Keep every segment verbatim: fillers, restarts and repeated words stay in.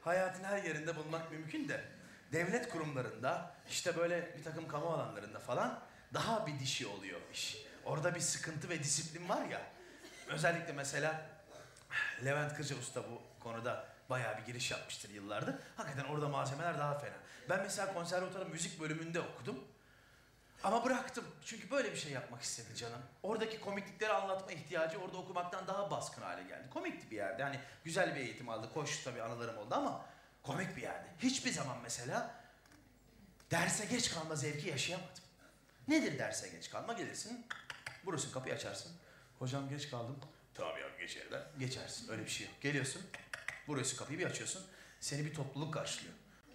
hayatın her yerinde bulmak mümkün de devlet kurumlarında, işte böyle bir takım kamu alanlarında falan daha bir dişi oluyor iş. Orada bir sıkıntı ve disiplin var ya. Özellikle mesela Levent Kırca Usta bu konuda bayağı bir giriş yapmıştır yıllardır. Hakikaten orada malzemeler daha fena. Ben mesela konservatuvarın müzik bölümünde okudum. Ama bıraktım. Çünkü böyle bir şey yapmak istedi canım. Oradaki komiklikleri anlatma ihtiyacı orada okumaktan daha baskın hale geldi. Komikti bir yerde. Hani güzel bir eğitim aldı. Koş tabii anılarım oldu ama komik bir yerde. Hiçbir zaman mesela derse geç kalma zevki yaşayamadım. Nedir derse geç kalma? Gelirsin, vurursun kapıyı açarsın. Hocam geç kaldım. Tamam ya geç evden. Geçersin. Öyle bir şey yok. Geliyorsun, vuruyorsun kapıyı bir açıyorsun. Seni bir topluluk karşılıyor.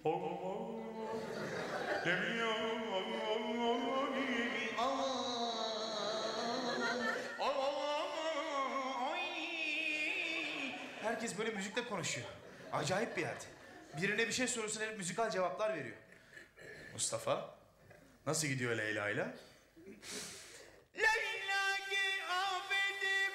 Herkes böyle müzikle konuşuyor. Acayip bir yerde. Birine bir şey soruyorsun, herif müzikal cevaplar veriyor. Mustafa, nasıl gidiyor Leyla'yla? Leyla'yı affedip...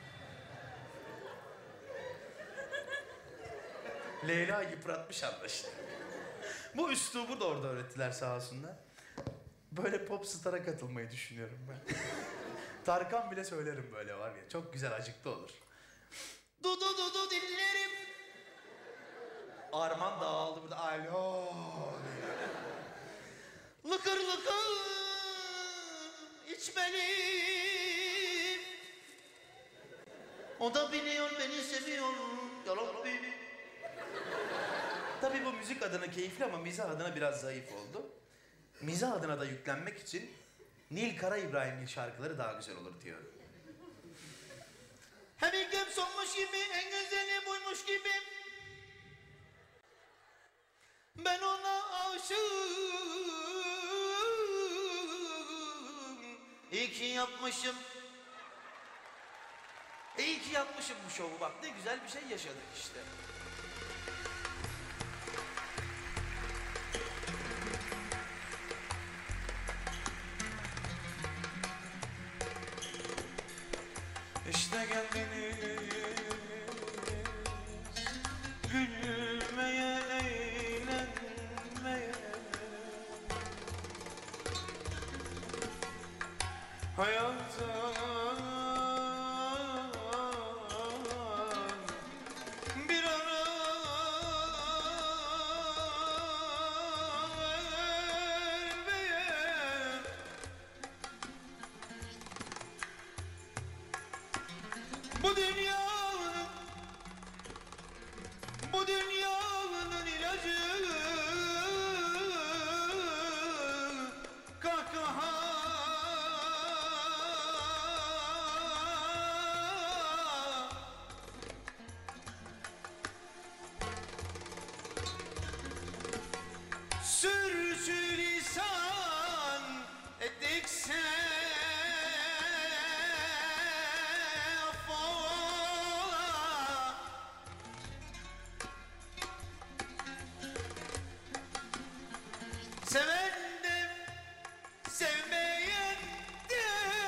Leyla yıpratmış anlaşılan. Bu üslubu da orada öğrettiler sağ olsunlar. Böyle pop star'a katılmayı düşünüyorum ben. Tarkan bile söylerim böyle var ya. Çok güzel acıklı olur. Dudu dudu dinlerim. Arman dağıldı burada. Alo. Lıkır lıkır içmeliyim. O da biliyor beni seviyor. Yalabbi. Tabii bu müzik adına keyifli ama mizah adına biraz zayıf oldu. Mizah adına da yüklenmek için Nil Kara İbrahimgil şarkıları daha güzel olur diyor. Hem ilkem sonmuş gibi, en güzeli buymuş gibi. Ben ona aşığım. İyi ki yapmışım. İyi ki yapmışım bu şovu bak. Ne güzel bir şey yaşadık işte. İşte geldiniz gülmeye, eğlenmeye. Hayata bir ara vermeye. Bu dünyanın, bu dünyanın ilacı kahkaha. Sürçülisan ettikse seven de sevmeyen de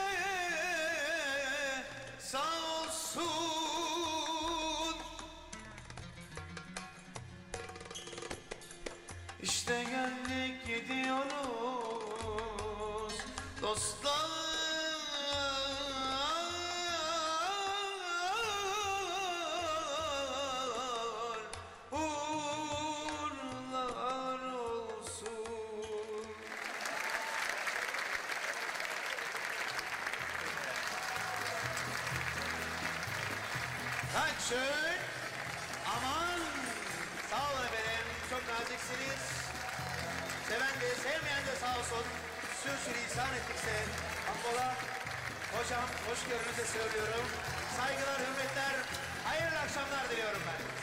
sağ olsun. İşte geldik gidiyoruz dostlar. Uğurlar olsun. Dankeschön. Aman. Sağ olun efendim. Çok naziksiniz. Seven de sevmeyen de sağ olsun. Sürçülisan ettikse affola. Hocam hoşgörünüzle söylüyorum. Saygılar, hürmetler, hayırlı akşamlar diliyorum ben.